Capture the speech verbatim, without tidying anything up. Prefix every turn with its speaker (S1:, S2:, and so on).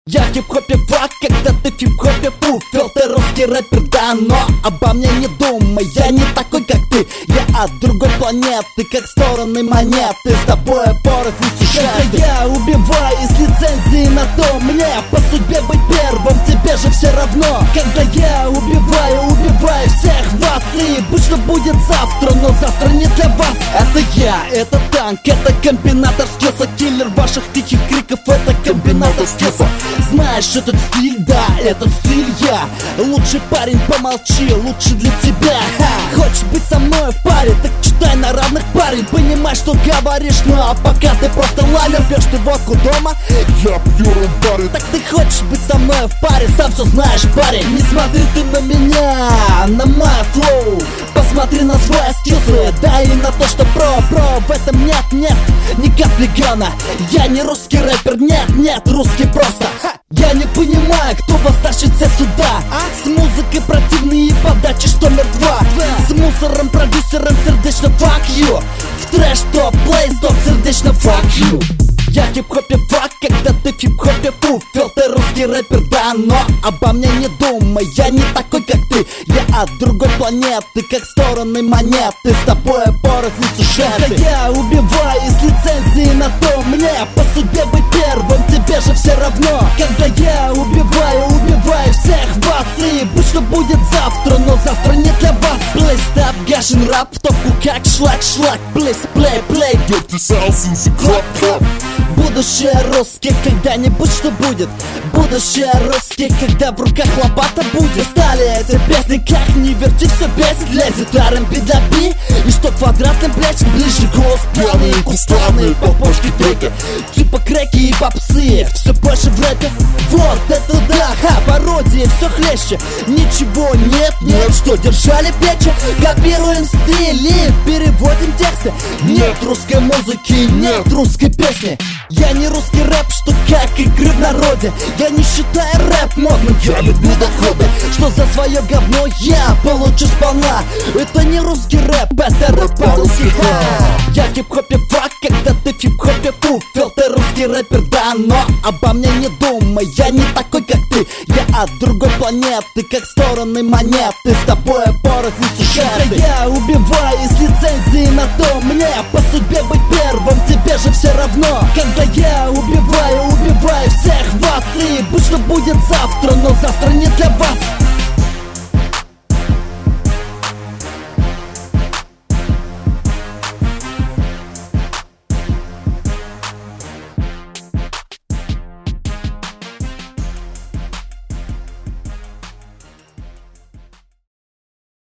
S1: Я в хип-хопе фак, когда ты в хип-хопе фу. Фел, ты русский рэпер, да, но обо мне не думай. Я не такой, как ты, я от другой планеты. Как стороны монеты, с тобой порознь сюжеты. Когда я убиваю с лицензии на то, мне по судьбе быть первым, тебе же все равно. Когда я убиваю, убиваю всех вас. И будь что будет завтра, но завтра не для вас. Это я, это танк, это комбинатор скилса. Киллер ваших тихих криков, это комбинатор скилса. Знаешь этот стиль, да, этот стиль я. Лучший парень, помолчи, лучше для тебя. Ха. Хочешь быть со мной в паре, так читай на равных, парень. Понимаешь, что говоришь, ну а пока ты просто ламер. Пьешь ты водку дома,
S2: я пью рум-бары.
S1: так ты хочешь быть со мной в паре, сам все знаешь, парень. Не смотри ты на меня, на мой флоу. Посмотри на свои скиллсы, да и на то, что про, про. В этом нет, нет, ни капли гана. Я не русский рэпер, нет, нет, русский просто. Я не понимаю, кто вас тащится сюда. С музыкой противной и подачи, что мертва. С мусором, продюсером сердечно fuck you. В трэш топ, плей стоп, сердечно fuck you. Я в хип-хопе фак, когда ты в хип-хопе фу. Фел, ты русский рэпер, да, но обо мне не думай. Я не такой, как ты, я от другой планеты. Как стороны монеты, с тобой порознь сюжеты. Когда я убиваю с лицензии на то, мне по судьбе быть первым, тебе же все равно. Когда я убиваю, убиваю всех вас. И будь что будет завтра, но завтра не для вас. Плей, стоп, гашен рап в топку как шлак-шлак. Плей, плей, плей,
S2: Dirty South in the club, club.
S1: Будущее русских когда-нибудь что будет? Будущее русских, когда в руках лопата будет. Стали эти песни, как не верти, все бесит. Лезет ар энд би для би, и что квадратным плечом ближе голос пьяные, кустарные попочки треки. Типа креки и попсы, все больше в рэпе. Вот это да, ха, пародии, все хлеще. Ничего нет, нет, что держали плечи. Копируем стили, переводим тексты. Нет русской музыки, нет русской песни. Я не русский рэп, что как игры в народе. Я не считаю рэп модным, я люблю доходы. Что за свое говно я получу сполна. Это не русский рэп, это рэп по-русски. Я в хип-хопе фак, когда ты в хип-хопе фу. Фел, ты русский рэпер, да, но обо мне не думай. Я не такой, как ты, я от другой планеты. Как стороны монеты, с тобой порознь сюжеты. Когда я убиваю с лицензии на то, мне по судьбе быть первым, тебе же все равно. Когда я убиваю, убиваю всех вас. И будь что будет завтра, но завтра не